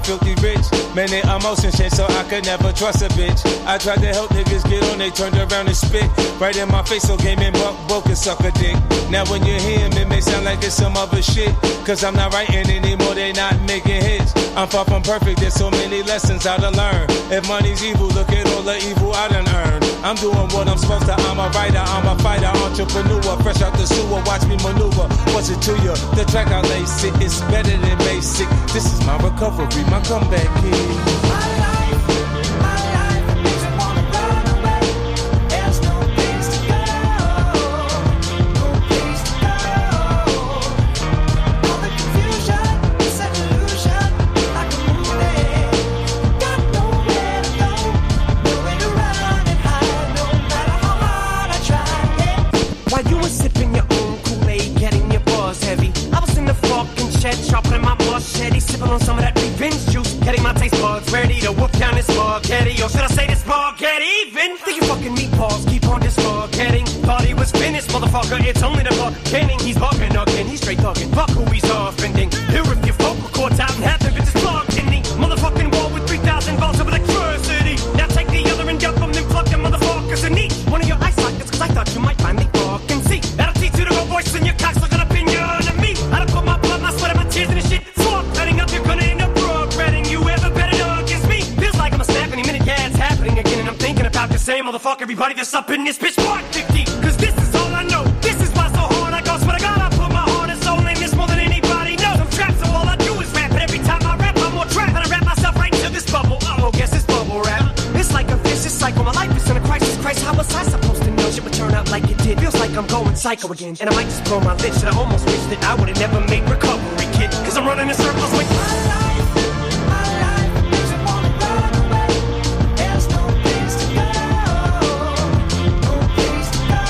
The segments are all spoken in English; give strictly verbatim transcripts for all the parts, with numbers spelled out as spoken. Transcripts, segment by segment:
filthy rich. Many emotions change, so I could never trust a bitch. I tried to help niggas get on, they turned around and spit right in my face, so game and buck, both can suck a dick. Now when you hear him, it may sound like it's some other shit, cause I'm not writing anymore, they not making hits. I'm far from perfect, there's so many lessons I done learn. If money's evil, look at all the evil I done earned. I'm doing what I'm supposed to, I'm a writer, I'm a fighter, entrepreneur, fresh out the sewer, watch me maneuver. What's it to you? The track I lace it, it's better than basic. This is my recovery, my comeback kid. My life, my life makes me wanna run away. There's no place to go, no place to go. All the confusion, it's an illusion, like a movie. Got nowhere to go, nowhere to run and hide, no matter how hard I try. Yeah. While you were sipping your own Kool-Aid, getting your buzz heavy, I was in the fucking shed, sharpening my machete, sipping on some of that revenge juice, getting my taste buds ready to whoop down this spaghetti. Or should I say this spaghetti even? Think you fucking meatballs keep on just forgetting. Thought he was finished, motherfucker, it's only the beginning. He's bugging again, he's straight thugging. Fuck who he's offending. Here if your vocal cords out and half the bitches plugged in the motherfucking wall with three thousand volts of electricity. Now take the other end up from them plug them motherfuckers in each one of your eye sockets, cause I thought you might finally fucking see. That'll teach you to go voice in your cocks looking up in your enemy. I done put my blood, my sweat, and my tears in this shit. Swamp cutting up, you're gonna end up regretting you ever better dog against me. Feels like I'm a snap any minute, yeah, it's happening again. And I'm thinking about the same motherfucker, everybody that's up in this bitch one fifty. Cause this is all I know, this is why so hard I go. Swear to God, I put my heart and soul in this more than anybody knows. I'm trapped, so all I do is rap. And every time I rap, I'm more trapped. And I rap myself right into this bubble. Oh, guess it's bubble rap. It's like a vicious cycle, my life is in a crisis. Christ, how was I supposed to know shit would turn out like it did? Feels like I'm going psycho again, and I might just blow my lid. Should I almost wish that I would've never made recovery, kid? Cause I'm running in circles with my life. My life makes me wanna run away. There's no place to go, no place to go.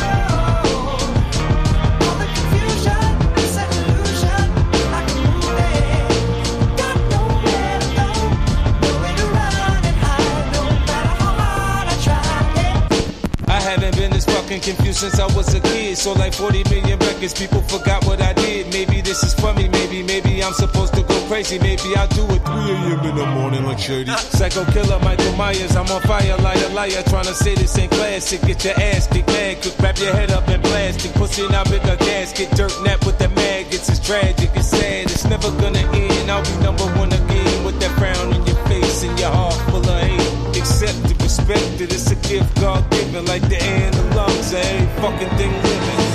All the confusion, it's an illusion, like a movie. Got nowhere to go, nowhere to run and hide, no matter how hard I try. Yeah. I haven't been this fucking confused since I was a kid. So like forty million records, people forgot what I did. Maybe this is for me, maybe, maybe I'm supposed to go crazy. Maybe I'll do it three a.m. in the morning like Shady. Psycho killer Michael Myers, I'm on fire, liar, liar. Trying to say this ain't classic. Get your ass kicked, mad, cook, wrap your head up in plastic. Pussy now in a gasket, dirt nap with the maggots. It's tragic, it's sad, it's never gonna end. I'll be number one again with that frown in your face and your heart full of hate. Accept it, respect it, it's a gift God given, like the air and the lungs of every fucking thing living.